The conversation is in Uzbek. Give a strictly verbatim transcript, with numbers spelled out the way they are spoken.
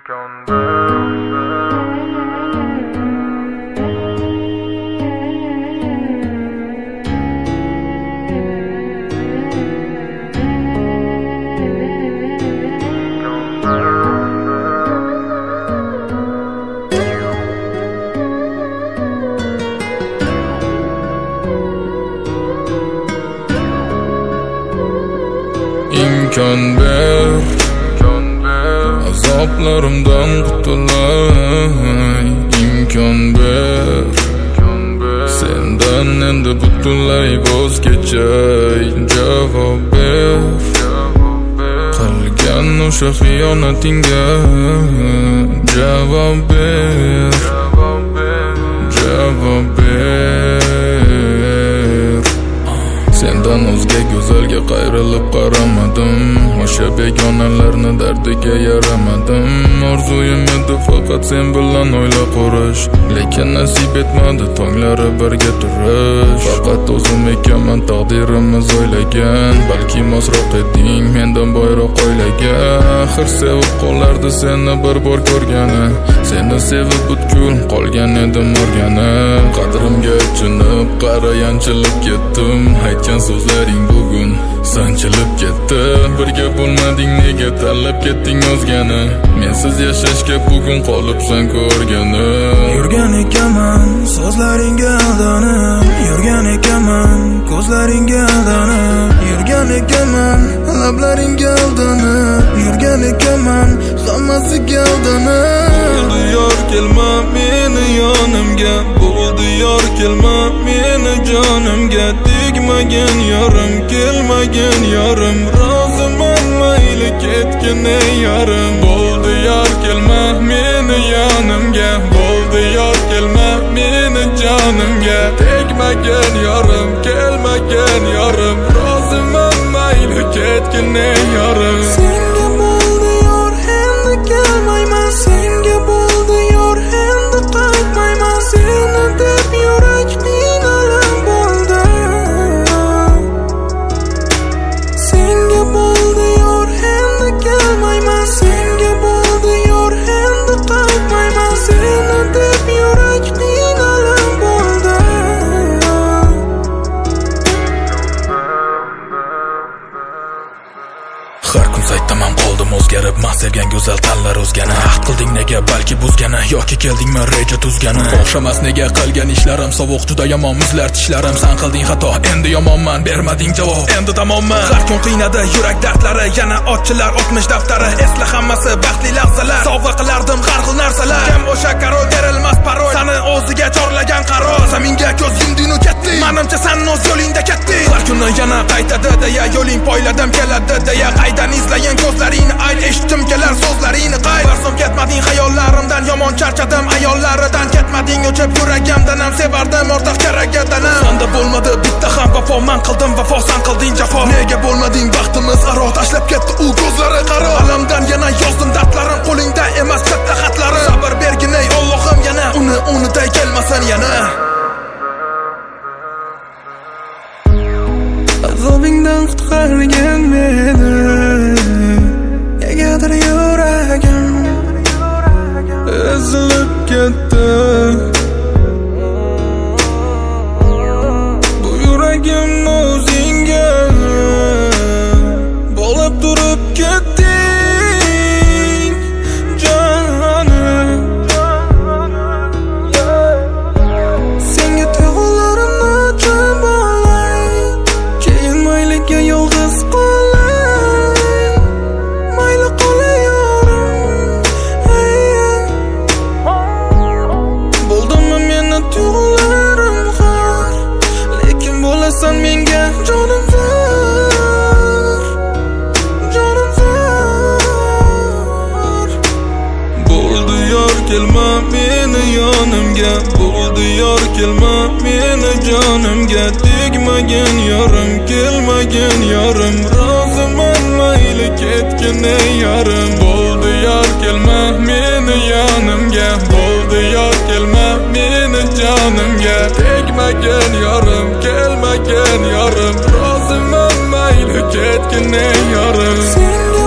İmkon ber, azoblarimdan qutulay. İmkon ber, sendan endi butunlay voz kechay. Javob ber, qilgan o'sha xiyonatingga. Javob ber, javob ber. Sendan o'zga go'zalga qayrilib qaramadim. O'sha begonalarni dardiga yaramadim. Orzuyim edi faqat sen bilan o'ylab ko'rish, lekin nasib etmadi tonglari birga turish. Faqat o'zim ekanman taqdirimiz o'ylagan, balki mosroq eding mendan boyroq o'ylagan. Axir sevib qolardi seni bir bor ko'rgani, seni sevib butkul qolgan edim o'rgani. Qadrimga achinib qara yanchilib ketdim, aytgan so'zlaring bugun sanchilib ketdi. Birga bo'lmading, nega tanlab ketding o'zgani? Mensiz yashashga bugun qolibsan ko'rgani. Yurgan ekanman so'zlaringga aldanib, yurgan ekanman ko'zlaringga aldanib, yurgan ekanman lablaringga aldanib, yurgan ekanman hammasiga aldanib. Bo'ldi yor kelma meni yonimga, bo'ldi yor kelma meni jonimga. Tegmagan yorim, kelmagan yorim, roziman mayli ketgin ey yorim. Bo'ldi yor kelma meni yonimga, bo'ldi yor kelma meni jonimga. Tegmagan yorim, kelmagan yorim, roziman mayli ketgin ey yorim. Senga bo'ldi yor endi kelmayman, senga bo'ldi yor endi qaytmayman. Seni deb yurak qiynalib bo'ldi. Senga bo'ldi yor endi kelmayman, senga bo'ldi yor endi qaytmayman. Seni deb yurak qiynalib bo'ldi. Har kun saytdaman qoldim o'zgarib, men sevgan go'zal tanlar o'zgani. Ahd qilding nega balki buzgani, yoki keldingmi reja tuzgani. O'xshamas nega qilgan ishlarim, sovuq juda yomon muzlar tishlarim. Sen qilding xato, endi yomonman, bermading javob, endi tamoman. Har kun qiynadi yurak dardlari, yana ochchilar o'tmish daftari. Esla hammasi baxtli lahzalar, sovg'a qilardim har xil narsalar. Kim o'sha karol, berilmas parol, seni o'ziga chorlagan qaror. Zaminga ko'z yumding-u ketding, menimcha sen o'z yo'lingda ketding. Har kuni yana qaytadi deya yo'ling poyladim keladi deya. Qaydan izlagan ko'zlaringni ayt, eshitdim kelar so'zlaringni qayt. Barsom ketmading xayollarimdan, yomon charchadim ayollaridan. Ketmading o'chib yuragimdan, ham sevardim ortiq keragadan. Senda bo'lmadi bitta ham vafo, men qildim vafo, sen qilding jafo. Nega bo'lmading baxtimiz aro, tashlab ketdi u ko'zlari qaro. Alamdan yana yozdim dardlarim, qo'lingda emas katta xatlarim. Sabr bergin ey Allohim, yana uni uniday kelmasin yana. Azobingdan qutqargan meni, negadir yuragim ezilib ketdi. Bu yuragimni o'zingga bog'lab turib ketding jonim. Senga tuyg'ularimni ochib olay, keyin mayliga yolg'iz qolay. Mayli qolay yorim, bo'ldimmi meni tuyg'ularim xor, lekin bo'lasan menga jonim zor, jonim zor. Bo'ldi yor kelma meni yonimga, bo'ldi yor kelma meni jonimga. Tegmagan yorim, kelmagan yorim, roziman mayli ketgin ey yorim. Bo'ldi yor kelma meni yonimga, bo'ldi yor kelma meni jonimga. Tegmagan yorim, kelmagan yorim, roziman mayli ketgin ey yorim. Senga